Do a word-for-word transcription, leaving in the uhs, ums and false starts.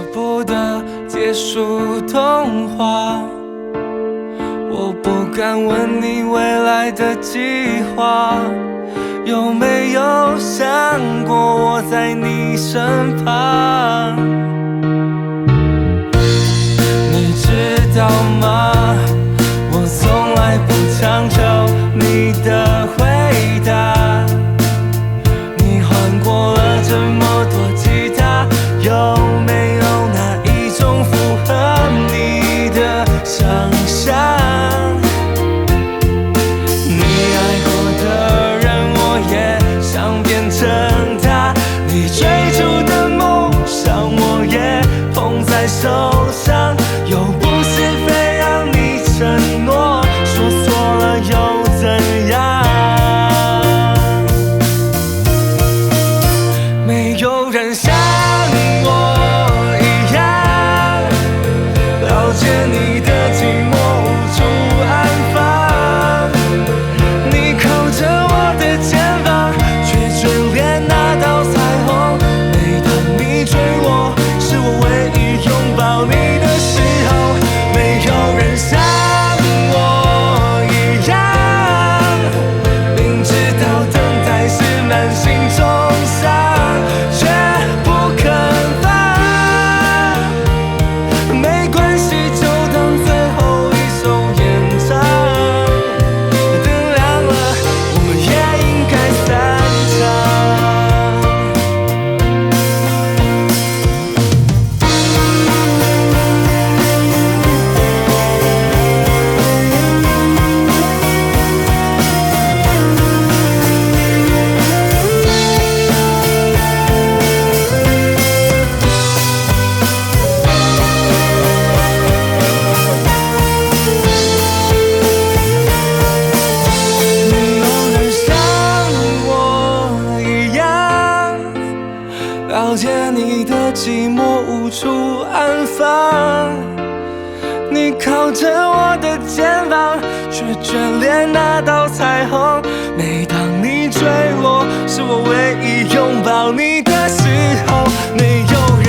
不得结束童话。我不敢问你未来的计划，有没有想过我在你身旁？你知道吗？我从来不强求你的回答。你换过了这么多吉他，有没有哪一种符合你的想象？你爱过的人，我也想变成他。你追逐的梦想，我也捧在手上。又不是非让你承诺，说错了又怎样？没有人像我一样了解你的寂寞无处安放。你靠着我的肩膀，却眷恋那道彩虹。每当你追我，是我唯一拥抱你的时候。没有人像我一样，明知道等待是满心中伤，却不肯放。没关系，就当最后一首演唱。灯亮了，我们也应该散场。没有人像我一样了解你的寂寞无处安放。你靠着我的肩膀，却眷恋那道彩虹。每当你坠落，是我唯一拥抱你的时候。没有人